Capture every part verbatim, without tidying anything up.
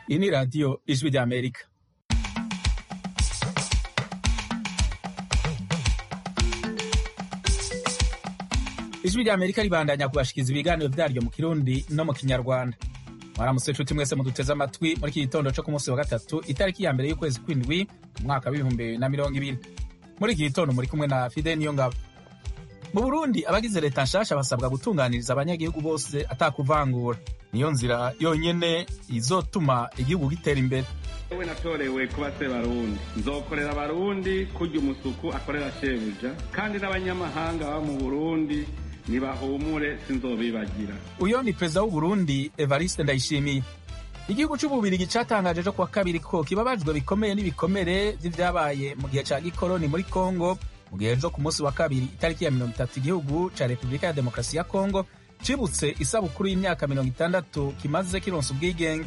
Iyi ni radiyo ijwi rya Amerika. Ijwi rya Amerika ribandanya kubashikiza ibiganiro vyaryo mu Kirundi no mu Kinyarwanda. Mwaramutse nshuti mwese muduteze amatwi muri iki gitondo co ku munsi wa gatatu itariki ya mbere y'ukwezi kw'indwi mu mwaka w'ibihumbi bibiri na mirongo ibiri. Muri iki gitondo muri kumwe na Fidel Niyongabo. Mu Burundi abagize leta nshasha basabwa gutunganiriza abanyagihugu bose atakuvangura. Niyo nzira yonyene izotuma igihugu gitera imbere. Ewe natorewe kuba se Barundi, nzokorera Barundi kurya umusuku akorera shebuja, kandi n'abanyamahanga baba mu Burundi nibahumure sinzobibagira. Uyo ni perezida w'u Burundi Evariste Ndayishimiye. Igihugu c'Ububirigi catangaje jo kuwa kabiri ko kibabajwe bikomeye n'ibikomere vy'ivyabaye mu gihe ca gikoroni muri Kongo, mu gihe jo ku munsi wa kabiri itariki ya mirongo itatu igihugu ca Republika ya Demokarasi ya Kongo cibutse isabukuru y'imyaka mirongo itandatu kimaze kironsa ubwigenge.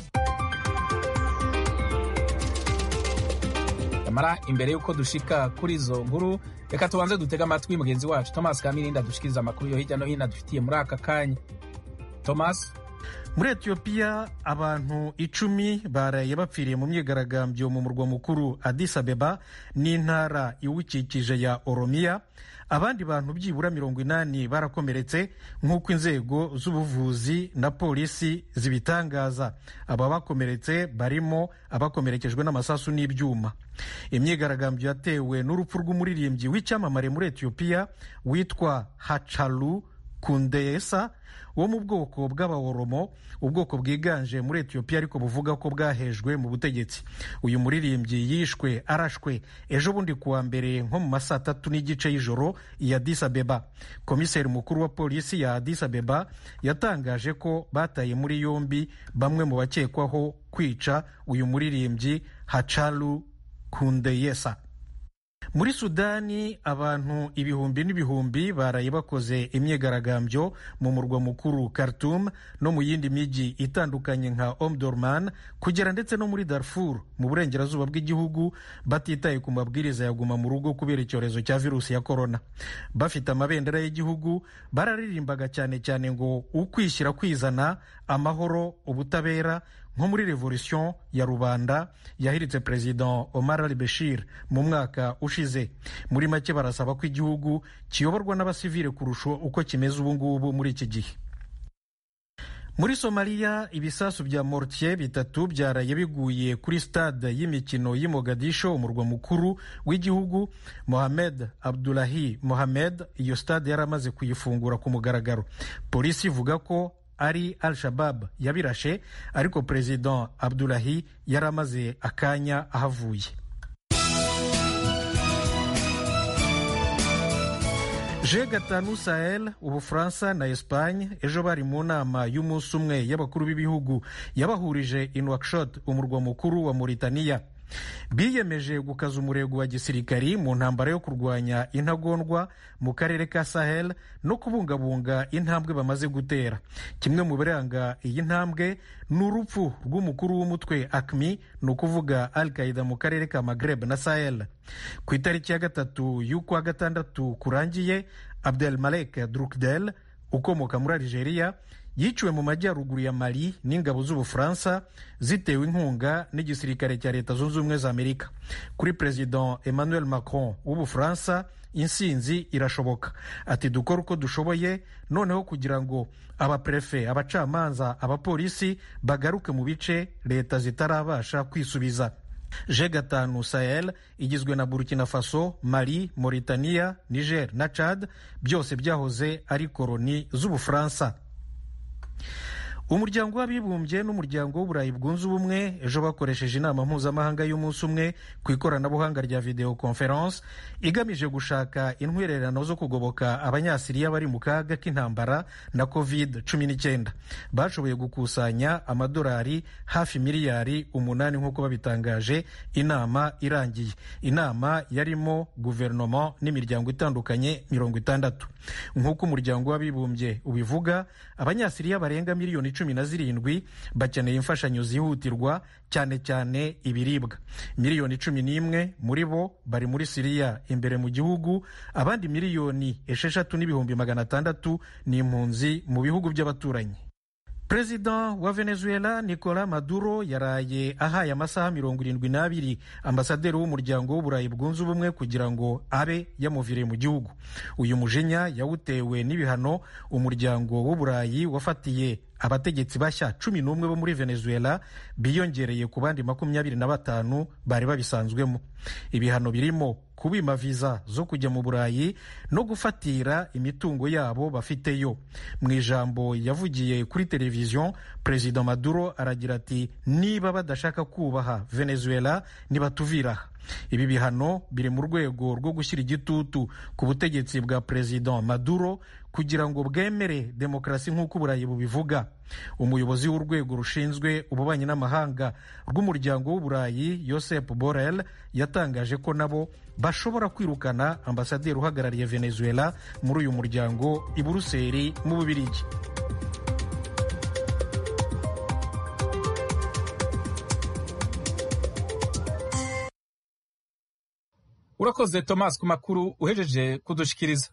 Amara imbere yuko dushika kuri izo nkuru, reka tubanze dutega amatwi mugenzi wacu Thomas Kamirinda dushikiriza amakuru yo hirya no hino dufitiye muri aka kanya. Thomas. Muri Ethiopia abantu icumi baraye bapfiriye mu myigaragambyo mu murwa mukuru Addis Abeba n'intara iwukikije ya Oromia. Abandi bantu byibura mirongo inani barakomeretse nk'uko inzego z'ubuvuzi na polisi zibitangaza. Aba bakomeretse barimo abakomerekejwe n'amasasu n'ibyuma. Imyigaragambyo yatewe n'urupfu rw'umuririmbyi w'icyamamare muri Ethiopia witwa Hachalu Hundessa wo mu bwoko bw'Abaoromo, ubwoko bwiganje muri Ethiopia ariko buvuga ko bwahejwe mu butegetsi. Uyu muririmbyi yishwe arashwe ejo bundi kuwa mbere nko mu masaa tatu n'igice y'ijoro ya Addis Abeba. Komiseri mukuru wa polisi ya Addis Abeba yatangaje ko bataye muri yombi bamwe mu bakekwaho kwica uyu muririmbyi Hachalu Hundessa. Muri Sudani abantu ibihumbi n'ibihumbi baraye bakoze imyigaragambyo mu murwa mukuru Khartoum no mu yindi miji itandukanye nka Omdurman kugera ndetse no muri Darfur mu burengerazuba bw'igihugu, batitaye ku mabwiriza ya guma mu rugo kubera icyorezo cya virusi ya corona. Bafite amabendera y'igihugu bararirimbaga cyane cyane ngo ukwishyira kwizana, amahoro, ubutabera, nko muri revolution ya rubanda yahiritse President Omar al-Bashir mu mwaka ushize. Muri make barasaba ko igihugu kiyoborwa n'abasivile kurusha uko kimeze ubu ngubu muri iki gihe. Muri Somalia ibisasu bya mortier bitatu byaraye biguye kuri stade y'imikino y'i Mogadisho, umurwa mukuru w'igihugu. Mohamed Abdullahi Mohamed iyo stade yaramaze kuyifungura ku mugaragaro. Polisi ivuga ko ari Al-Shabaab yabirashe, ariko President Abdullahi yaramaze akanya ahavuye. G gatanu Sahel, Ubufaransa na Espagne ejo bari mu nama y'umunsi umwe y'abakuru b'ibihugu yabahurije i Nouakchott, umurwa mukuru wa Mauritania. Biyemeje gukaza umurego wa gisirikari mu ntambara yo kurwanya intagondwa mu karere ka Sahel no kubungabunga intambwe bamaze gutera. Kimwe mu biranga iyi ntambwe ni urupfu rw'umukuru w'umutwe A Q M I, ni ukuvuga Al-Qaeda mu karere ka Maghreb na Sahel. Ku itariki ya gatatu y'ukwa gatandatu kurangiye, Abdelmalek Drukdel ukomoka muri Algeria yiciwe mu majyaruguru ya Mali n'ingabo z'Ubufaransa zitewe inkunga n'igisirikare cya Leta Zunze Ubumwe za Amerika. Kuri President Emmanuel Macron w'Ubufaransa, insinzi irashoboka. Ati dukora uko dushoboye noneho kugira ngo abaprefe, abacamanza, abapolisi bagaruke mu bice leta zitarabasha kwisubiza. G gatanu Sahel igizwe na Burkina Faso, Mali, Mauritania, Niger na Chad, byose byahoze ari koloni z'Ubufaransa. Umuryango w'abibumbye n'umuryango w'Uburayi bwunze ubumwe ejo bakoresheje inama mpuzamahanga y'umunsi umwe ku ikoranabuhanga rya video conference igamije gushaka intwererano zo kugoboka abanyasiriya bari mu kaga k'intambara na covid cumi n'icyenda. Bashoboye gukusanya amadolari hafi miliyari umunani nk'uko babitangaje inama irangiye. Inama yarimo guverinoma n'imiryango itandukanye mirongo itandatu. Nk'uko umuryango w'abibumbye ubivuga, abanyasiriya barenga miliyoni cumi na zirindwi bakeneye imfashanyo zihutirwa, cyane cyane ibiribwa. Miliyoni cumi n'imwe muri bo bari muri Siriya imbere mu gihugu, abandi miliyoni esheshatu n'ibihumbi magana atandatu ni impunzi mu bihugu by'abaturanyi. perezida wa venezuela nicolas maduro yaraye ahaye amasaha mirongo irindwi n'abiri ambasaderi w'umuryango w'uburayi bwunze ubumwe kugira ngo abe yamuviriye mu gihugu. Uyu mujinya yawutewe n'ibihano umuryango w'uburayi wafatiye abategetsi bashya cumi n'umwe bo muri venezuela biyongereye ku bandi makumyabiri na batanu bari babisanzwemo. Ibihano birimo kubima viza zo kujya mu burayi no gufatira imitungo yabo bafiteyo. Mu ijambo yavugiye kuri televiziyo, perezida Maduro aragira ati niba badashaka kubaha venezuela nibatuviraha. Ibi bihano biri mu rwego rwo gushyira igitutu ku butegetsi bwa perezida Maduro kugira ngo bwemere demokarasi nk'uko uburayi bubivuga. Umuyobozi w'urwego rushinzwe ububanyi n'amahanga rw'umuryango w'uburayi Josep Borrell yatangaje ko nabo bashobora kwirukana ambasaderi uhagarariye Venezuela muri uyu muryango i Buruseli mu Bubiligi. Urakoze Thomas ku makuru uhejeje kudushikiriza.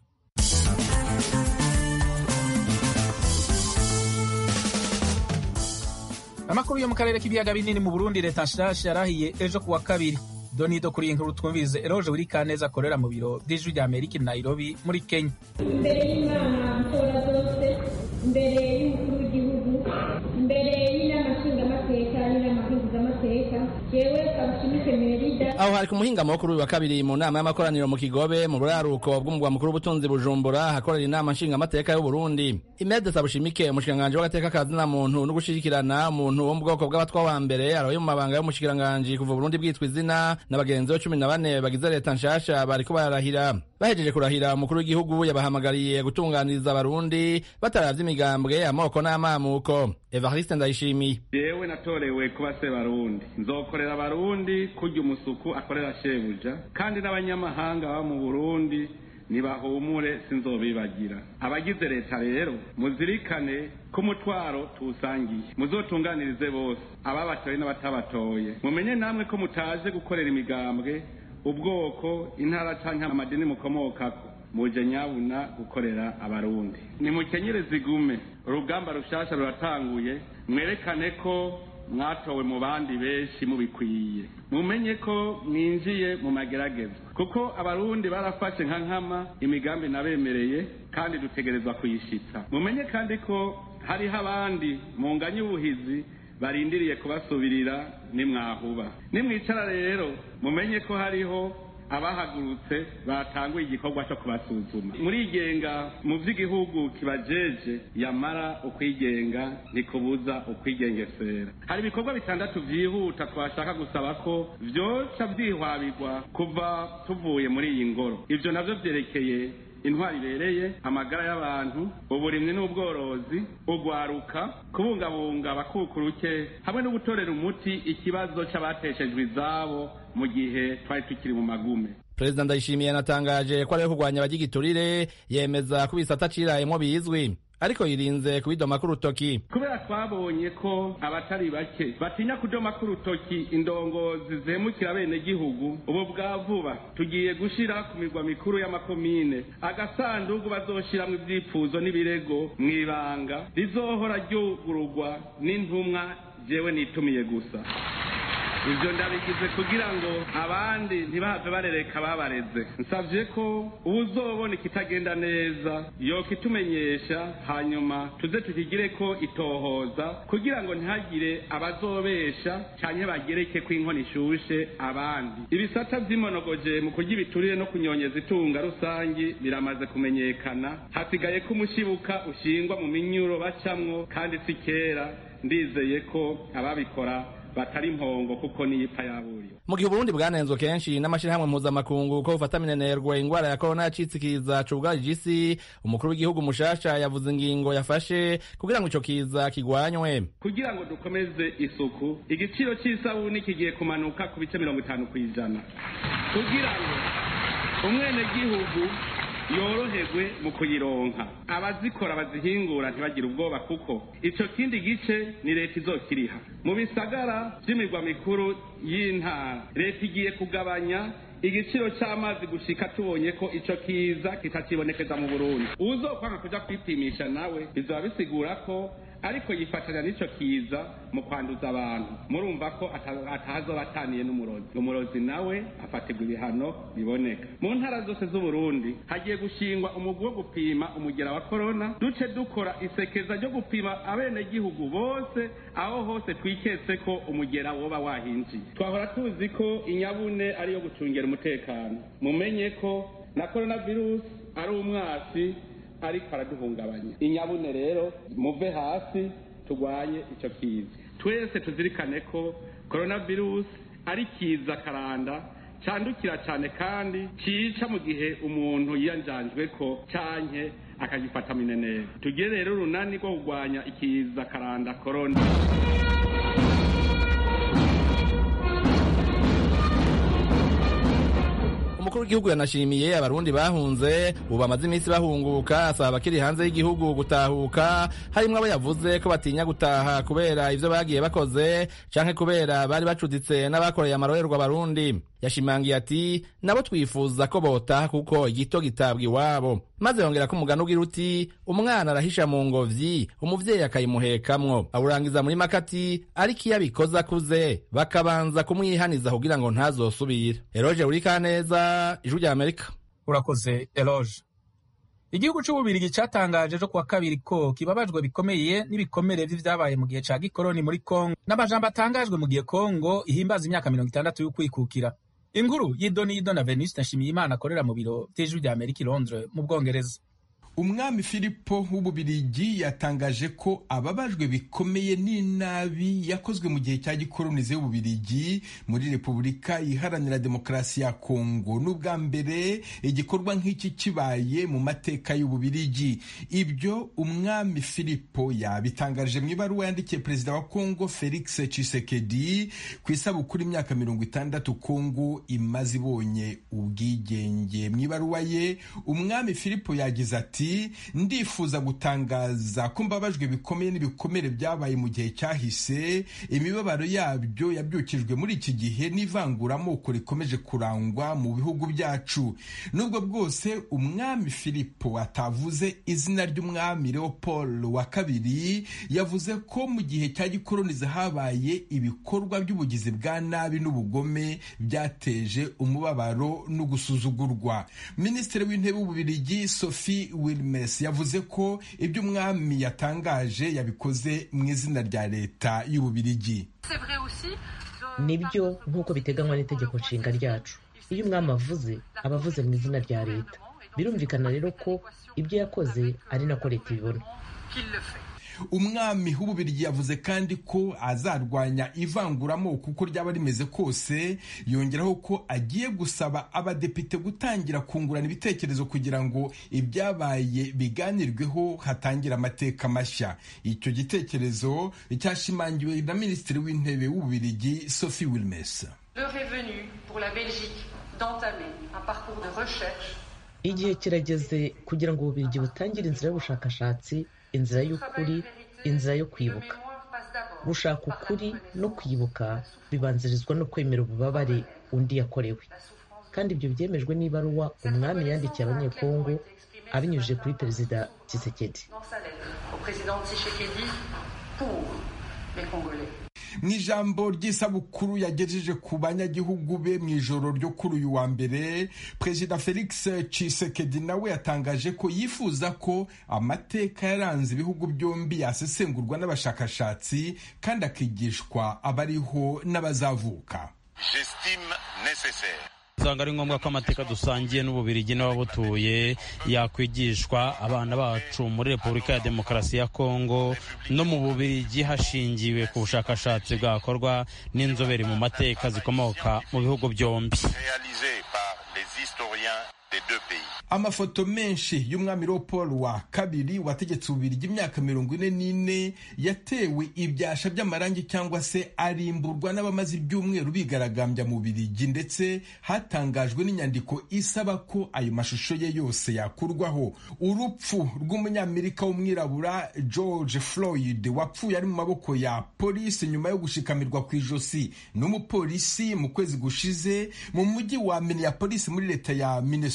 Amakuru yo mu karere k'ibiyaga binini mu Burundi, leta nshasha yarahiye ejo kuwa kabiri. Donido kuri inkuru twumvize Eroje Wirikaneza akorera mu biro by'ijwi rya Amerika i Nairobi muri Kenya. Imbere y'Imana mutora zose, imbere y'umukuru w'igihugu, imbere y'inama nshingamateka n'inama nkenguzamateka, jewe Kabushimike Merida. Aho hari ku muhingamo kuri uyu wa kabiri mu nama y'amakoraniro mu Kigobe mu buraruko bw'umugwa mukuru w'ubutunzi Bujumbura hakorera inama nshingamateka y'u Burundi. Imede Kabushimike umushikiranganje w'agateka kazina muntu no gushigikirana umuntu wo mu bwoko bw'abatwa wa mbere arayo mu mabanga y'umushikiranganje kuva Burundi bwitwa izina n'abagenzi bo cumi na bane bagize leta nshasha bariko bararahira. Bahejeje kurahira umukuru w'igihugu yabahamagariye gutunganiriza abarundi bataravye imigambwe amoko n'amamuko. Evariste Ndayishimiye: jewe natorewe kuba se barundi, nzokorera abarundi kurya umusuku akorera shebuja, kandi n'abanyamahanga ba mu Burundi nibahumure sinzobibagira. Abagize leta rero muzirikane ko umutwaro tuwusangiye, muzotunganirize bose ababatoye n'abatabatoye. Mumenye namwe ko mutaje gukorera imigambwe, ubwoko, intara canke amadini mukomokako, muje nyabuna gukorera abarundi. Nimukenyereze igume, urugamba rushasha ruratanguye, mwerekane ko mwatowe mu bandi benshi mubikwiye. Mumenye ko mwinjiye mu magerageza, kuko abarundi barafashe nka nkama imigambi nabemereye kandi dutegerezwa kuyishitsa. Mumenye kandi ko hariho abandi munganye ubuhizi barindiriye kubasubirira nimwahuba. Nimwicara rero mumenye ko hariho abahagurutse batanguye igikorwa cyo kubasuzuma. Murigenga mu vy'igihugu kibajeje, yamara ukwigenga ntikubuza ukwigengesera. Hari ibikorwa bitandatu vyihuta twashaka gusaba ko vyoca vyihwabirwa kuva tuvuye muri iyi ngoro. Ivyo navyo vyerekeye intwari ibereye, amagara y'abantu, uburimyi n'ubworozi, ugwaruka, kubungabunga abakukuruke, hamwe no gutorera umuti ikibazo c'abateshejwe izabo mu gihe twari tukiri mu magume. Perezida Ndayishimiye yanatangaje ko ariyo kurwanya abagigiturire, yemeza ko ibisata cirayemwo bizwi, ariko yirinze kubidoma k'urutoki. Kubera twabonye ko abatari bake batinya kudoma k'urutoki indongozi zemukira bene gihugu, ubu bwa vuba tugiye gushira ku mirwa mikuru y'amakomine agasanduku bazoshiramwo ivyipfuzo n'ibirego mw'ibanga, rizohora ryugururwa n'intumwa jewe nitumiye gusa. Ivyo ndabigize kugira ngo abandi ntibahave barereka babareze. Nsavye ko uzobona ikitagenda neza yokitumenyesha, hanyuma tuze tukigire ko itohoza kugira ngo ntihagire abazobesha canke bagereke ko inkoni ishushe abandi. Ibisata vy'imonogoje mu kurya ibiturire no kunyonyeza itunga rusangi biramaze kumenyekana, hasigaye ko umushibuka ushingwa mu minyuro bacamwo, kandi si kera. Ndizeye ko ababikora batari impongo kuko niyipfa yaburiwe. Mu gihe Burundi bwanenzwe kenshi n'amashirahamwe mpuzamakungu ko bufata minenerwe ingwara ya corona yacitsikiza cugarije isi, umukuru w'igihugu mushasha yavuze ingingo yafashe kugira ngo ico kiza kigwanywe. Kugira ngo dukomeze isuku, igiciro c'isabuni kigiye kumanuka ku bice mirongo itanu kw'ijana kugira ngo umwene gihugu yoroherwe mu kuyironka, abazikora bazihingura ntibagire ubwoba, kuko ico kindi gice ni leta izokiriha. Mu bisagara vy'imirwa mikuru y'intara, leta igiye kugabanya igiciro c'amazi gushika tubonye ko ico kiza kitakibonekeza mu Burundi. Uzokwanga kuja kwipimisha nawe bizoba bisigura ko ariko yifatanya n'ico kiza mu kwanduza abantu. Murumva ko atahazoba ataniye n'umurozi. Umurozi nawe afatirwa ibihano biboneka. Mu ntara zose z'Uburundi hagiye gushingwa umugwi wo gupima umugera wa corona, duce dukora isekeza ryo gupima abenegihugu bose aho hose twiketse ko umugera woba wahinjiye. Twahora tuzi ko inyabune ari yo gucungera umutekano. Mumenye ko na coronavirus ari umwasi ariko araduhungabanya. Inyabune rero muve hasi tugwanye ico kiza. Twese tuzirikane ko coronavirus ari kiza karanda candukira cyane kandi cica mu gihe umuntu yiyanjanjwe ko canke akagifata minenere. Tugere rero runani rwo kugwanya ikiza karanda corona. Umukuru w'igihugu yanashimiye abarundi bahunze ubu bamaze iminsi bahunguka, asaba abakiri hanze y'igihugu gutahuka, harimwo abo yavuze ko batinya gutaha kubera ivyo bagiye bakoze canke kubera bari bacuditse n'abakoreye amarorerwa abarundi. Yashimangiye ati nabo twifuza ko botaha kuko igito gitabwa iwabo, maze yongera ko umugani ugira uti umwana arahisha mu ngobyi umuvyeyi akayimuhekamwo. Awurangiza muri makati ariko iyo abikoze akuze bakabanza kumwihaniza kugira ngo ntazosubire. Eroge Urikaneza, Ijwi rya Amerika. Urakoze Eloge. Igihugu c'Ububirigi catangaje ejo kuwa kabiri ko kibabajwe bikomeye n'ibikomere vy'ivyabaye mu gihe ca gikoroni muri Kongo, n'amajambo atangajwe mu gihe Kongo ihimbaza imyaka mirongo itandatu y'ukwikukira. Inkuru y'Idoni y'Idona Venuste Nshimiyimana akorera mu biro vy'Ijwi rya Amerika i Londres mu Bwongereza. Umwami Filipo w'Ububirigi yatangaje ko ababajwe bikomeye n'inabi yakozwe mu gihe cya gikolonize y'Ububirigi muri Repubulika Iharanira Demokarasi ya Kongo. N'ubwa mbere igikorwa nk'iki kibaye mu mateka y'Ububirigi. Ibyo umwami Filipo yabitangaje mu ibaruwa yandikiye perezida wa Kongo Felix Tshisekedi ku isabukuru imyaka mirongo itandatu Kongo imaze ibonye ubwigenge. Mu ibaruwa ye umwami Filipo yagize ati ndifuza gutangaza ko mbabajwe bikomeye n'ibikomere byabaye mu gihe cyahise, imibabaro yabyo yabyukijwe muri iki gihe n'ivanguramoko rikomeje kurangwa mu bihugu byacu. Nubwo bwose umwami Filipo atavuze izina ry'umwami Leopold wa kabiri, yavuze ko mu gihe cya gikolonize habaye ibikorwa by'ubugizi bwa nabi n'ubugome byateje umubabaro no gusuzugurwa. Minisitiri w'intebe w'Ububirigi Sophie Wilmès yavuze ko ibyo umwami yatangaje yabikoze mu izina rya leta y'Ububirigi. Nibyo nk'uko biteganywa n'itegeko nshinga ryacu, iyo umwami avuze aba avuze mu izina rya leta. Birumvikana rero ko ibyo yakoze ari nako leta ibibona. Umwami w'Ububirigi yavuze kandi ko azarwanya ivanguramoko uko ryaba rimeze kose, yongeraho ko agiye gusaba abadepite gutangira kungurana ibitekerezo kugira ngo ibyabaye biganirweho hatangira amateka mashya. Icyo gitekerezo cyashimangiwe na Minisitiri w'Intebe w'Ububirigi Sophie Wilmès. Igihe kirageze kugira ngo Ububirigi butangire inzira y'ubushakashatsi, inzira y'ukuri, inzira yo kwibuka. Gushaka ukuri no kwibuka bibanzirizwa no kwemera ububabare undi yakorewe, kandi ibyo byemejwe n'ibaruwa umwami yandikiye abanyekongo abinyujije kuri perezida Tshisekedi. Mu ijambo ry'isabukuru yagejeje ku banyagihugu be mu ijoro ryo kuri uyu wa mbere, Perezida Felix Tshisekedi nawe yatangaje ko yifuza ko amateka yaranze ibihugu byombi yasesengurwa n'abashakashatsi kandi akigishwa abariho n'abazavuka. J'estime nécessaire usanga ari ngombwa ko amateka dusangiye n'Ububirigi n'ababutuye yakwigishwa abana bacu muri Repubulika ya Demokarasi ya Kongo no mu Bubirigi hashingiwe ku bushakashatsi bwakorwa n'inzobere mu mateka zikomoka mu bihugu byombi. Amafoto menshi y'umwami Leopold wa kabiri wategetse Ububirigi imyaka mirongo ine n'ine yatewe ibyasha by'amarangi cyangwa se arimburwa n'abamaze ibyumweru bigaragambya mu Bubirigi, ndetse hatangajwe n'inyandiko isaba ko ayo mashusho ye yose yakurwaho. Urupfu rw'umunyamerika w'umwirabura George Floyd wapfuye ari mu maboko ya polisi nyuma yo gushikamirwa ku ijosi n'umupolisi mu kwezi gushize mu mujyi wa Minneapolis muri leta ya Minnesota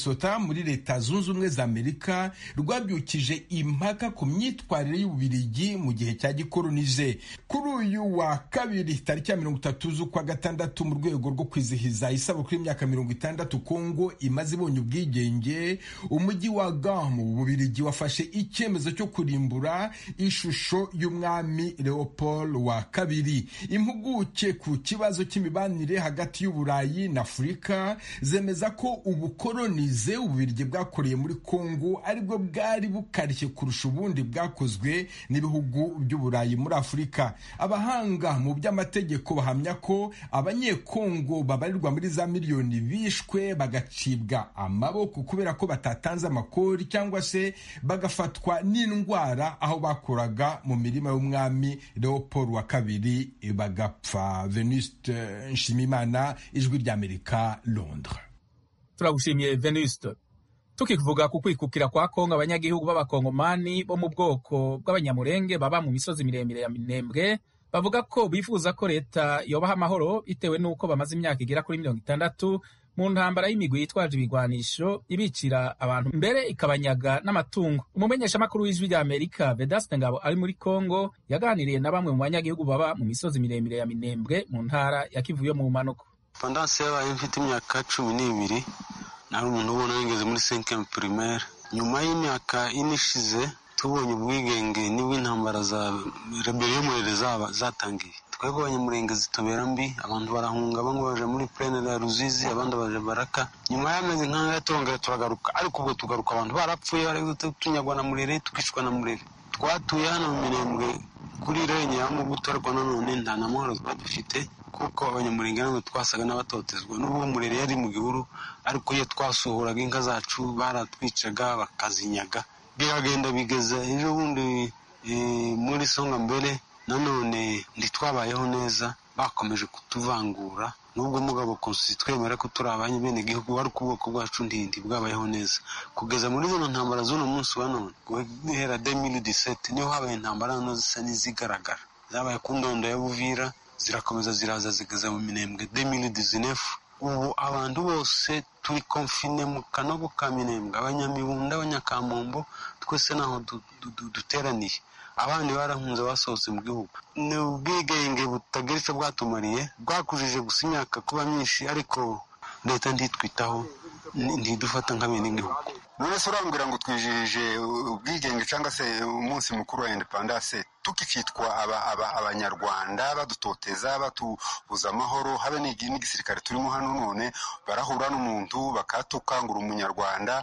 Minnesota muri leta zunze ubumwe za Amerika rwabyukije impaka ku myitwarire y'Ububirigi mu gihe cya gikolonize. Kuri uyu wa kabiri tariki ya mirongo itatu z'ukwa gatandatu mu rwego rwo kwizihiza isabukuru y'imyaka mirongo itandatu Kongo imaze ibonye ubwigenge, umujyi wa Gand mu Bubirigi wafashe icyemezo cyo kurimbura ishusho y'umwami Leopold wa kabiri. Impuguke ku kibazo cy'imibanire hagati y'Uburayi na Afurika zemeza ko ubukolonize Ububirigi bwakoreye muri Kongo aribwo bwari bukarishye kurusha ubundi bwakozwe n'ibihugu by'Uburayi muri Afurika. Abahanga mu by'amategeko bahamya ko abanyekongo babarirwa muri za miliyoni bishwe bagacibwa amaboko kubera ko batatanze amakori cyangwa se bagafatwa n'indwara aho bakoraga mu mirima y'umwami Leopold wa kabiri bagapfa. Venuste Nshimimana, Ijwi ry'Amerika, Londres. Turagushimiye Venuste. Tukivuga ku kwikukira kwa Kongo, abanyagihugu b'abakongomani bo mu bwoko bw'abanyamurenge baba mu misozi miremire ya Minembwe bavuga ko bifuza ko leta yobaha amahoro bitewe n'uko bamaze imyaka igera kuri mirongo itandatu mu ntambara y'imigwi yitwaje ibigwanisho ibicira abantu mbere ikabanyaga n'amatungo. Umumenyeshamakuru w'Ijwi ry'Amerika Vedaste Ngabo ari muri Kongo yaganiriye na bamwe mu banyagihugu baba mu misozi miremire ya Minembwe mu ntara ya Kivu yo mu manuko. Pendant yabaye mfite imyaka cumi n'ibiri nari umuntu ubona yigeze muri cinquième primaire. Nyuma y'imyaka inishize tubonye ubwigenge nibwo intambara za rebellion zaba zatangiye. Twebwe abanyamurenge zitobera mbi, abantu barahunga bamwe baje muri plaine ya Ruzizi, abandi baje Baraka. Nyuma y'amezi nk'aya yatongera turagaruka, ariko ubwo tugaruka abantu barapfuye, bari tunyagwa na Murere, tukishwa na Murere. Twatuye hano mu Minembwe kuri renye ya Mubuto, ariko nanone nta namahoro dufite kuko abanyamurenge nabo twasaga n'abatotezwa. N'ubwo Murere yari mu gihuru, ariko iyo twasuhuraga inka zacu baratwicaga bakazinyaga. Biragenda bigeza ejo bundi muri Songa mbere nanone ntitwabayeho neza, bakomeje kutuvangura. Nubwo mugabo konsi twemera ko turi abanye bene gihugu, ariko ubwoko bwacu ndindi bwabayeho neza kugeza muri zino ntambara z'uno munsi wa none. Guhera deux mille dix-sept niho habaye intambara no zisa n'izigaragara, zabaye ku ndondo ya Buvira, zirakomeza ziraza zigeza mu Minembwe deux mille dix-neuf. Ubu abantu bose turi confine mu kanogo ka Minembwe, abanyamibunda, abanyakamombo, twese naho duteraniye. Abandi barahunze basohotse mu gihugu. Ni ubwigenge butagira icyo bwatumariye, bwakujije gusa imyaka kuba myinshi, ariko leta ntitwitaho, ntidufata nk'abene gihugu. None se urambwira ngo twijije ubwigenge cyangwa se umunsi mukuru wa independence tukikitwa abanyarwanda badutoteza batubuza amahoro, habe n'igisirikare turimo hano none barahura n'umuntu bakatuka ngo umunyarwanda.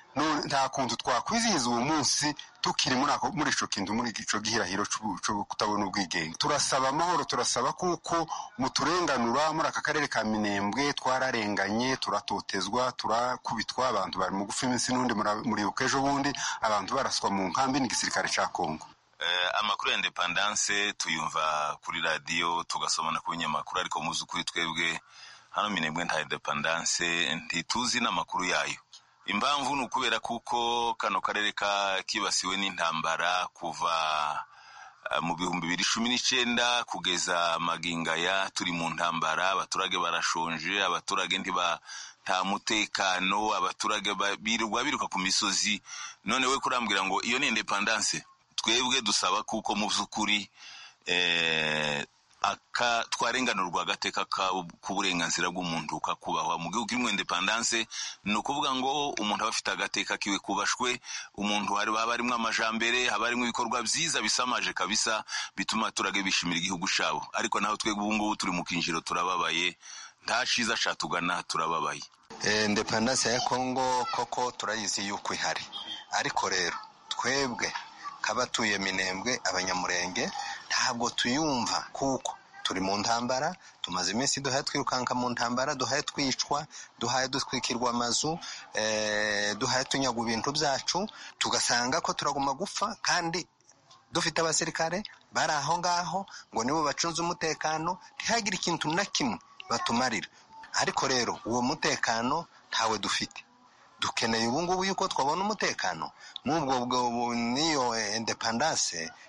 Nta kuntu twakwizihiza uwo munsi tukiri muri ico kintu, muri ico gihirahiro cyo kutabona ubwigenge. Turasaba amahoro, turasaba kuko muturenganura muri aka karere ka Minembwe. Twararenganye, turatotezwa, turakubitwa, abantu bari mu gufi iminsi n'undi muri ukejo bundi abantu baraswa mu nkambi n'igisirikare ca Kongo. Uh, amakuru ya independence tuyumva kuri radio tugasomana ku binyamakuru, ariko muzi kuri twebwe hano Minembwe nta independence, ntituzi n'amakuru yayo. Impamvu nukubera kuko kano karere ka kibasiwe n'intambara kuva uh, mu bihumbi bibiri cumi n'icyenda kugeza magingaya turi mu ntambara. Abaturage barashonje, abaturage ntiba nta mutekano, abaturage birirwa biruka ku misozi. None we kurambwira ngo iyo ni independence? Twebwe dusaba kuko mu by'ukuri eh aka twarenganurwa agateka ku burenganzira bw'umuntu kakubahwa mu gihugu kimwe. Independence no kuvuga ngo umuntu abafite agateka kiwe kubashwe, umuntu hari baba arimo amajambere, haba arimo ibikorwa byiza bisamaje kabisa bituma turage bishimira igihugu cyabo. Ariko naho twebwe ubu ngubu turi mu kinjiro, turababaye, nta ciza catugana, turababaye. Eh, independence ya Kongo koko turayizi yuko ihari, ariko rero twebwe kabatuye Minembwe abanyamurenge ntabwo tuyumva kuko turi mu ntambara. Tumaze iminsi duhaye twirukanka mu ntambara, duhaye twicwa, duhaye dutwikirwa amazu, eh, duhaye tunyaga ibintu byacu, tugasanga ko turaguma gupfa kandi dufite abasirikare bari aho ngaho ngo nibo bacunze umutekano, ntihagire ikintu na kimwe batumarira. Ariko rero uwo mutekano ntawe dufite. Dukeneye ubu ngubu yuko twabona umutekano. N'ubwo bwo niyo independence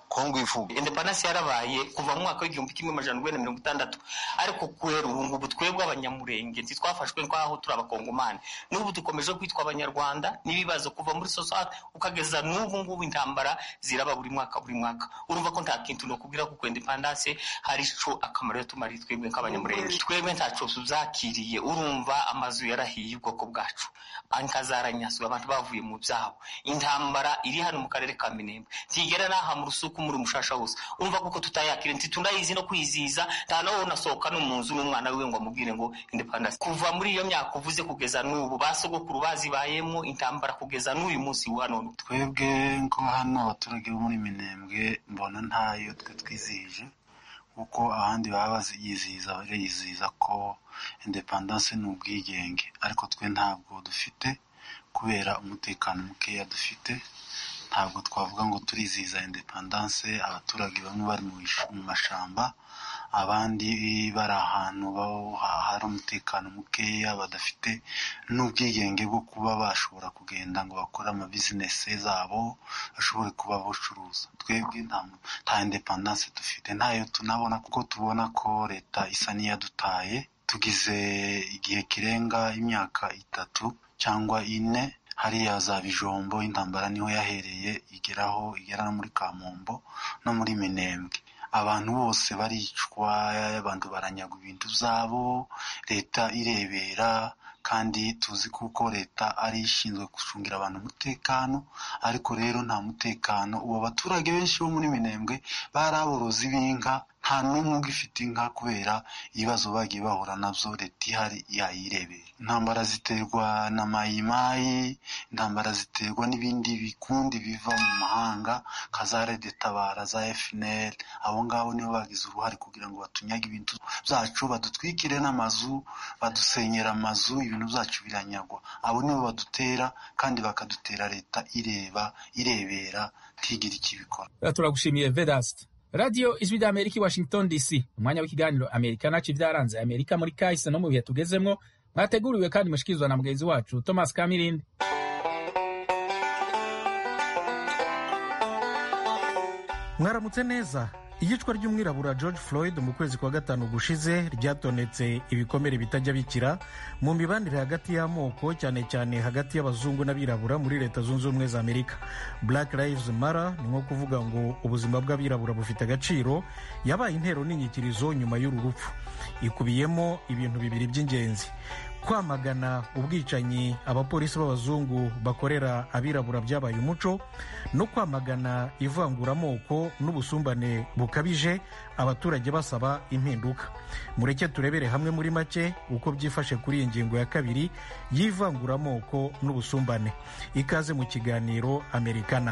Kongo ivuga. Independence yarabaye kuva mu mwaka w'igihumbi kimwe amajana urwenda mirongo itandatu, ariko kwera ubu ngubu twebwe abanyamurenge ntitwafashwe nk'aho turi abakongomani. N'ubu dukomeje kwitwa abanyarwanda n'ibibazo kuva muri society ukageza n'ubu ngubu intambara ziraba buri mwaka buri mwaka. Urumva ko nta kintu no kubwira kuko independence hari ico akamaro yatumari twebwe nk'abanyamurenge. Twebwe ntaco tuzakiriye. Urumva amazu yarahiye ubwoko bwacu, ankazaranyazwe, abantu bavuye mu byabo. Intambara iri hano mu karere ka Minembwe ntigera naha mu rusuku muri mushasha hose. Urumva kuko tutayakira nti tundayizi no kwiziza nta naho nasohoka no munzu n'umwana wiwe ngo amubwire ngo independence. Kuva muri iyo myaka uvuze kugeza n'ubu basogokuru bazibayemo intambara kugeza n'uyu munsi wa none. Twebwe ngo hano abaturage bo muri Minembwe mbona ntayo twe twizije, kuko ahandi baba baziyiziza bariyiziza ko independence ni ubwigenge, ariko twe ntabwo dufite kubera umutekano mukeya dufite. Ntabwo twavuga ngo turiziza independence. Abaturage bamwe bari mu mashamba, abandi bari ahantu hari umutekano mukeya, badafite n'ubwigenge bwo kuba bashobora kugenda ngo bakore ama business zabo, bashobore kuba bacuruza. Twebwe nta independence dufite, ntayo tunabona, kuko tubona ko leta isa n'iyadutaye. Tugize igihe kirenga imyaka itatu cyangwa ine hariya za Bijombo, intambara niho yahereye igeraho igera no muri Kamombo no muri Minembwe. Abantu bose baricwa, abantu baranyagwa ibintu zabo, leta irebera, kandi tuzi kuko leta ari ishinzwe gucungira abantu umutekano, ariko rero nta mutekano. Ubu abaturage benshi bo muri Minembwe baraborozi b'inka, nta n'umwe ugifite inka kubera ibibazo bagiye bahura navyo, leta ihari yayirebera. Intambara ziterwa na mayimayi, intambara ziterwa n'ibindi bikundi biva mu mahanga, kazare de tabara za F N L. Abo ngabo nibo bagize uruhare kugira ngo batunyage ibintu byacu, badutwikire n'amazu, badusenyera amazu, ibintu byacu biranyagwa. Abo nibo badutera, kandi bakadutera leta ireba irebera ntigire ikibikora. Turagushimiye Vedaste. Radio Ijwi rya Amerika, Washington D C. Umwanya w'ikiganiro Amerika naci vyaranze Amerika muri kahise no mu bihe tugezemwo, mwateguriwe kandi mushikirizwa na mugenzi wacu Thomas Kamirindi. Mwaramutse neza. Iyicwa ry'umwirabura George Floyd mu kwezi kwa gatanu gushize ryatonetse ibikomere bitajya bikira mu mibanire hagati y'amoko, cyane cyane hagati y'abazungu n'abirabura muri Leta Zunze Ubumwe za Amerika. Black Lives Matter ni nko kuvuga ngo ubuzima bw'abirabura bufite agaciro, yabaye intero n'inyikirizo nyuma y'uru rupfu. Ikubiyemo ibintu bibiri by'ingenzi: kwamagana ubwicanyi abapolisi b'abazungu bakorera abirabura byabaye umuco, no kwamagana ivanguramoko n'ubusumbane bukabije, abaturage basaba impinduka. Mureke turebere hamwe muri make uko byifashe kuri iyi ngingo ya kabiri y'ivanguramoko n'ubusumbane. Ikaze mu kiganiro Amerikana.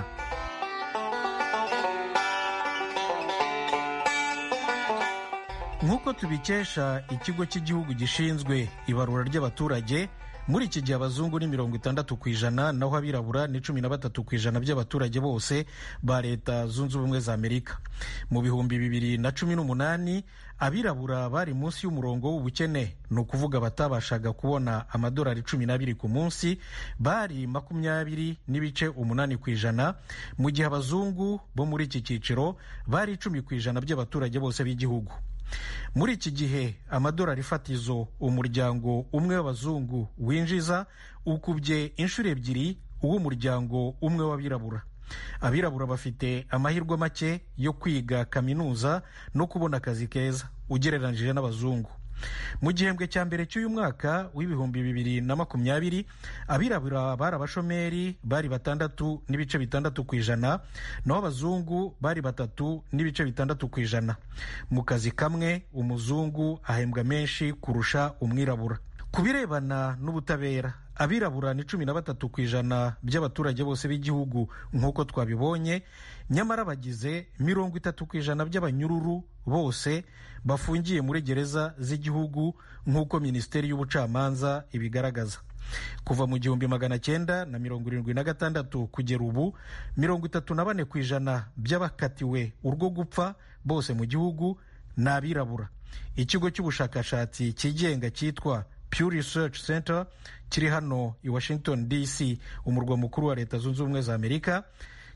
Nk'uko tubikesha ikigo cy'igihugu gishinzwe ibarura ry'abaturage, muri iki gihe abazungu ni mirongo itandatu ku ijana, naho abirabura ni cumi na batatu ku ijana by'abaturage bose ba Leta Zunze Ubumwe za Amerika. Mu bihumbi bibiri na cumi n'umunani abirabura bari munsi y'umurongo w'ubukene, ni ukuvuga batabashaga kubona amadolari cumi n'abiri ku munsi, bari makumyabiri n'ibice umunani ku ijana, mu gihe abazungu bo muri iki cyiciro bari icumi ku ijana by'abaturage bose b'igihugu. Muri iki gihe amadolari fatizo umuryango umwe w'abazungu winjiza ukubye inshuro ebyiri uw'umuryango umwe w'abirabura. Abirabura bafite amahirwe make yo kwiga kaminuza no kubona akazi keza ugereranije n'abazungu. Mu gihembwe cya mbere cy'uyu mwaka w'ibihumbi bibiri na makumyabiri, abirabura bari abashomeri bari batandatu n'ibice bitandatu ku ijana, naho abazungu bari batatu n'ibice bitandatu ku ijana. Mu kazi kamwe umuzungu ahembwa menshi kurusha umwirabura. Ku birebana n'ubutabera, abirabura ni cumi na batatu ku ijana by'abaturage bose b'igihugu nk'uko twabibonye, nyamara bagize mirongo itatu ku ijana by'abanyururu bose bafungiye muri gereza z'igihugu nk'uko Minisiteri y'Ubucamanza ibigaragaza. Kuva mu gihumbi magana cyenda na mirongo irindwi na gatandatu kugera ubu, mirongo itatu na bane ku ijana by'abakatiwe urwo gupfa bose mu gihugu ni abirabura. Ikigo cy'ubushakashatsi cyigenga cyitwa Pew Research Center kiri hano i Washington D C, umurwa mukuru wa Leta Zunze Ubumwe za Amerika,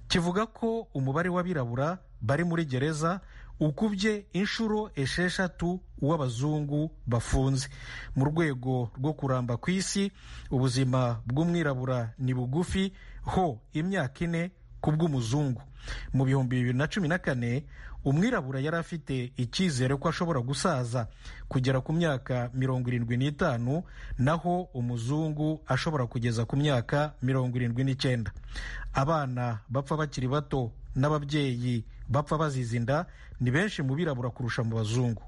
kivuga ko umubare w'abirabura bari muri gereza ukubye inshuro esheshatu uw'abazungu bafunze. Mu rwego rwo kuramba ku isi, ubuzima bw'umwirabura ni bugufi ho imyaka ine ku bw'umuzungu. Mu bihumbi bibiri na cumi na kane umwirabura yari afite icyizere ko ashobora gusaza kugera ku myaka mirongo irindwi n'itanu, naho umuzungu ashobora kugeza ku myaka mirongo irindwi n'icyenda. Abana bapfa bakiri bato n'ababyeyi bapfa bazize inda ni benshi mu birabura kurusha mu bazungu.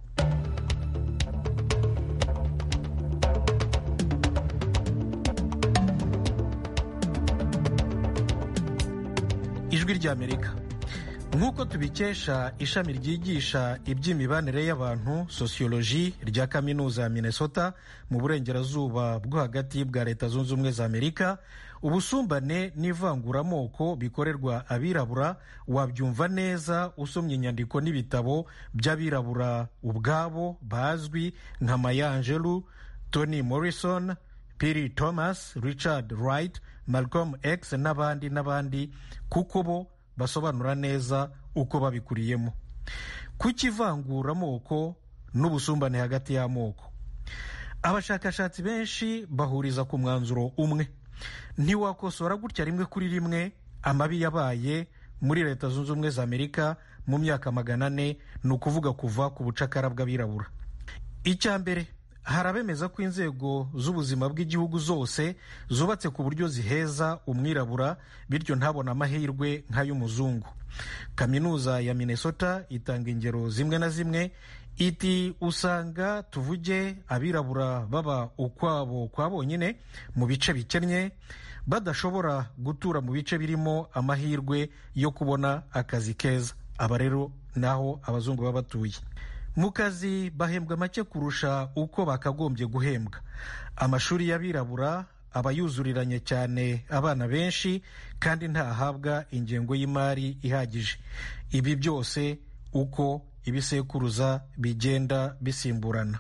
Ijwi ry'Amerika. Nk'uko tubikesha ishami ryigisha iby'imibanire y'abantu sociology rya kaminuza ya Minnesota mu burengerazuba bwo hagati bwa Leta Zunze Ubumwe za Amerika, ubusumbane n'ivanguramoko bikorerwa abirabura wabyumva neza usomye inyandiko n'ibitabo by'abirabura ubwabo bazwi nka Maya Angelou, Toni Morrison, Perry Thomas, Richard Wright, Malcolm X n'abandi n'abandi, kuko bo basobanura neza uko babikuriyemo. Kuki ivanguramoko n'ubusumbane hagati y'amoko? Abashakashatsi benshi bahuriza ku mwanzuro umwe: ntiwakosora gutya rimwe kuri rimwe amabi yabaye muri Leta Zunze Ubumwe za Amerika mu myaka magana ane, ni ukuvuga kuva ku bucakara bw'abirabura. Icya mbere, hari abemeza ko inzego z'ubuzima bw'igihugu zose zubatse ku buryo ziheza umwirabura, bityo ntabona amahirwe nk'ay'umuzungu. Kaminuza ya Minnesota itanga ingero zimwe na zimwe, iti usanga tuvuge abirabura baba ukwabo kwa bonyine mu bice bikennye, badashobora gutura mu bice birimo amahirwe yo kubona akazi keza. Aba rero naho abazungu baba batuye. Mu kazi bahembwa make kurusha uko bakagombye guhembwa. Amashuri y'abirabura aba yuzuriranye cyane abana benshi kandi ntahabwa ingengo y'imari ihagije. Ibi byose uko ibisekuruza bigenda bisimburana.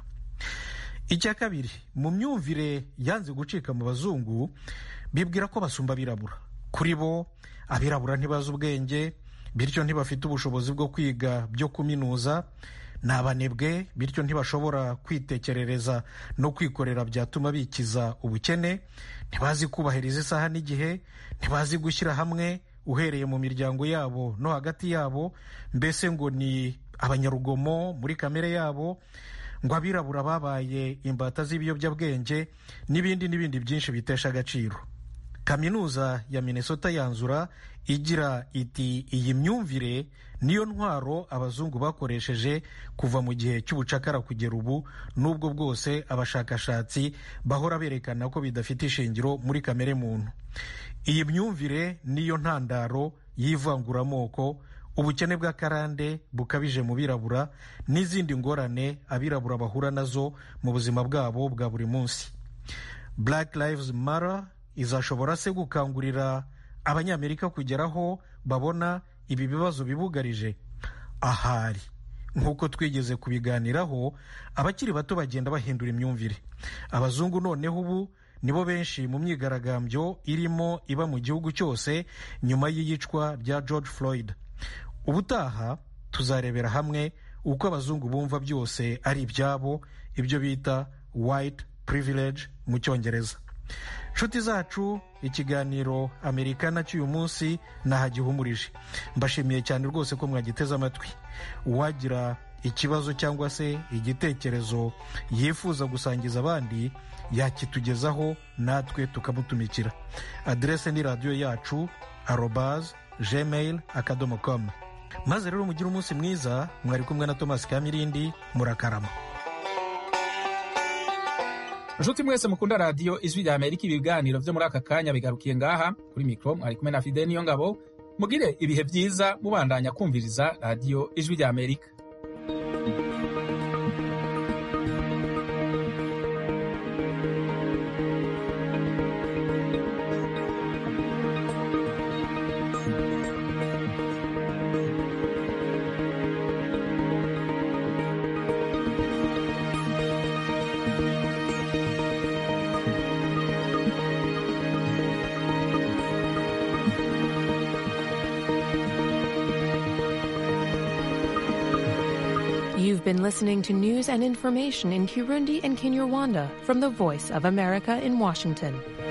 Icya kabiri, mu myumvire yanze gucika mu bazungu, bibwira ko basumba abirabura. Kuri bo abirabura ntibazi ubwenge, bityo ntibafite ubushobozi bwo kwiga byo kuminuza. Ni abanebwe, bityo ntibashobora kwitekerereza no kwikorera byatuma bikiza ubukene. Ntibazi kubahiriza isaha n'igihe, ntibazi gushyira hamwe uhereye mu miryango yabo no hagati yabo. Mbese ngo ni abanyarugomo muri kamere yabo, ngo abirabura babaye imbata z'ibiyobyabwenge n'ibindi n'ibindi byinshi bitesha agaciro. Kaminuza ya Minnesota yanzura igira iti iyi myumvire niyo ntwaro abazungu bakoresheje kuva mu gihe cy'ubucakara kugera ubu, nubwo bwose abashakashatsi bahora berekana ko bidafite ishingiro muri kamere muntu. Iyi myumvire niyo ntandaro y'ivanguramoko, ubukene bw'akarande bukabije mu birabura n'izindi ngorane abirabura bahura nazo mu buzima bwabo bwa buri munsi. Black Lives Matter izashobora se gukangurira abanyamerika kugeraho babona ibi bibazo bibugarije? Ahari. Nk'uko twigeze kubiganiraho, abakiri bato bagenda bahindura imyumvire. Abazungu noneho ubu nibo benshi mu myigaragambyo irimo iba mu gihugu cyose nyuma y'iyicwa rya George Floyd. Ubutaha tuzarebera hamwe uko abazungu bumva byose ari ibyabo, ibyo bita white privilege mu Cyongereza. Nshuti zacu, ikiganiro Amerikana cy'uyu munsi nahagihumurije. Mbashimiye cyane rwose ko mwagiteze amatwi. Uwagira ikibazo cyangwa se igitekerezo yifuza gusangiza abandi yakitugezaho, natwe tukamutumikira. Adrese ni radiyo yacu arobase gmail akadomo com. Maze rero mugire umunsi mwiza. Mwari kumwe na Thomas Kamirindi. Murakarama. Nshuti mwese mukunda radiyo Ijwi rya Amerika, ibiganiro byo muri aka kanya bigarukiye ngaha. Kuri mikro mwari kumwe na Fidel Niyongabo. Mugire ibihe byiza mubandanya kumviriza radiyo Ijwi rya Amerika. You've been listening to news and information in Kirundi and Kinyarwanda from the Voice of America in Washington.